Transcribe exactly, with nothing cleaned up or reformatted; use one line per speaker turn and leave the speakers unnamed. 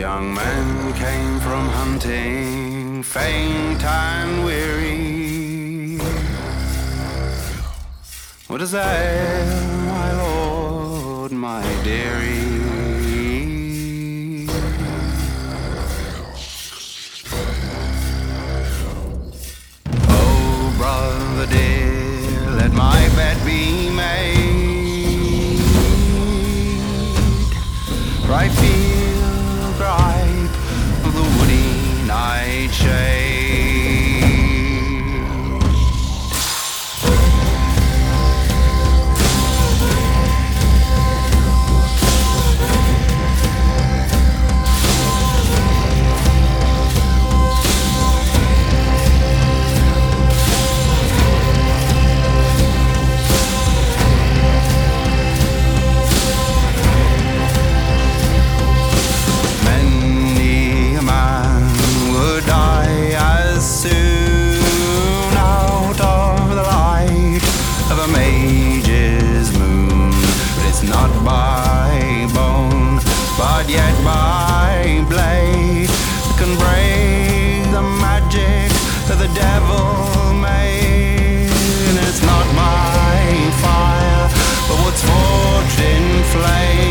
young men came from hunting, faint and weary. What is that, my lord, my dearie? Oh, brother dear, let my bed be made. Right field gripe of the woody nightshade. Yet by blade can break the magic that the devil made. And it's not my fire, but what's forged in flame.